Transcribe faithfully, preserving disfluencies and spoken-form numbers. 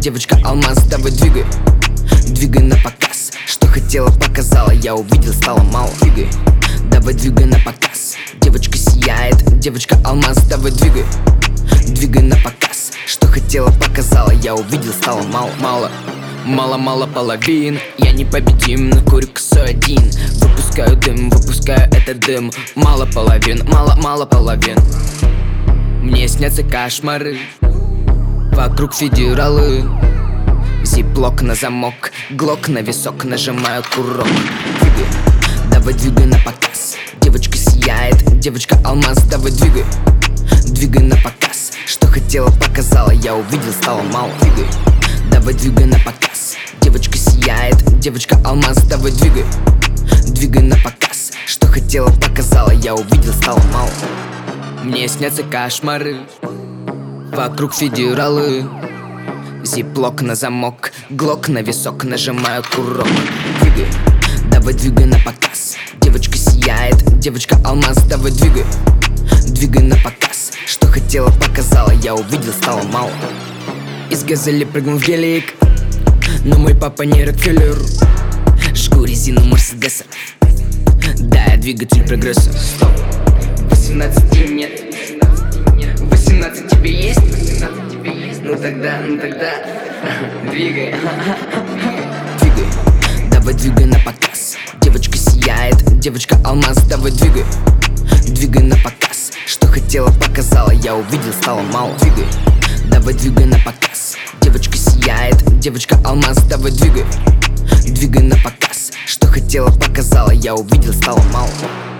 девочка алмаз, давай двигай. Двигай на показ, что хотела, показала. Я увидел, стало мало. Двигай, давай двигай на показ. Девочка сияет, девочка алмаз, давай двигай. Двигай на показ, что хотела, показала. Я увидел, стало мало. Мало, мало-мало половин. Я непобедим, но курю косой один. Выпускаю дым, выпускаю этот дым. Мало половин, мало-мало половин. Мне снятся кошмары, вокруг федералы. Зиплок на замок, глок на висок, нажимаю курок. Двигай, давай двигай на показ. Девочка сияет, девочка алмаз, давай двигай. Двигай на показ, что хотела, показала. Я увидел, стало мало. Двигай, давай двигай на показ. Девочка сияет, девочка алмаз, давай двигай. Двигай на показ, что хотела, показала. Я увидел, стало мало. Мне снятся кошмары, вокруг федералы. Зиплок на замок, глок на висок, нажимаю курок. Двигай, давай двигай на показ. Девочка сияет, девочка алмаз, давай двигай. Двигай на показ, что хотела, показала. Я увидел, стало мало. Из газели прыгнул в гелик, но мой папа не Рокфеллер. Жгу резину Мерседеса, да, я двигатель прогресса. Стоп, восемнадцати нет. Восемнадцать тебе есть? Ну тогда, ну тогда двигай. Двигай, давай двигай на показ. Девочка сияет, девочка алмаз, давай двигай. Двигай на показ, что хотела, показала. Я увидел, стало мало. Двигай, давай двигай на показ. Девочка сияет, девочка алмаз, давай двигай. Двигай на показ, что хотела, показала. Я увидел, стало мало.